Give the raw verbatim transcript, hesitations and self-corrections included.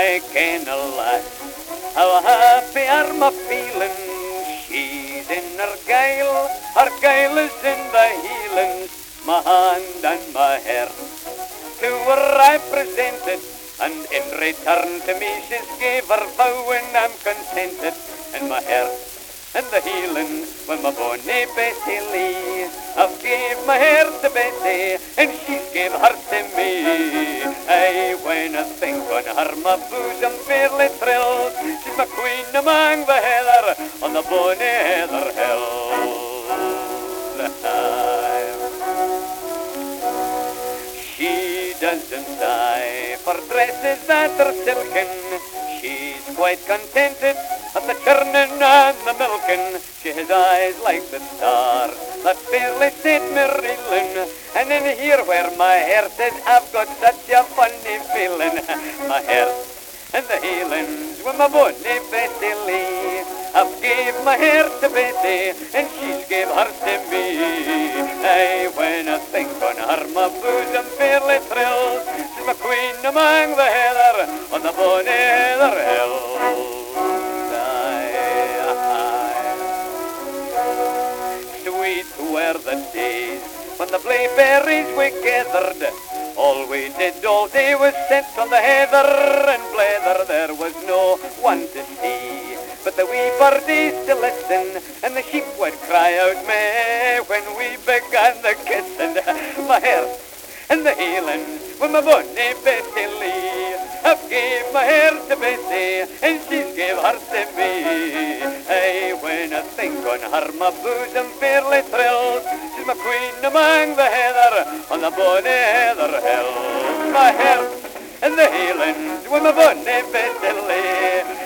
I ken a lass, how happy are my feelings. She's in her gale, her gale is in the heelings, my hand and my hair. To her I presented, and in return to me she's gave her vow, and I'm contented. And my hair and the healing when my bonny Betty Lee. I've gave my hair to Betty, and she's gave her to me. Aye, when I think on her, my bosom fairly thrills. She's my queen among the heather, on the bonny heather hills. She doesn't sigh for dresses that are silken. She's quite contented at the churning and the milking. She has eyes like the stars that fairly set me reeling. And in here where my hair says I've got such a funny feeling. My hair and the healings with my bonny Betty Lee. I've gave my hair to Betty, and she's gave her to me. Aye, when I think on her, my bosom fairly thrills. She's my queen among the heather, on the bonny heather hills. Aye, aye. Sweet were the days when the blaeberries we gathered. All we did all day was sit on the heather and blather. There was no one to see but the wee birdies to listen, and the sheep would cry out meh when we began the kissing. My hair and the healings with my bonny Betty Lee. I've gave my hair to Betty, and she's gave her to me. Hey, when I think on her, my bosom fairly thrills. She's my queen among the heather, on the bonny heather hills. My hair and the healings with my bonny Betty Lee.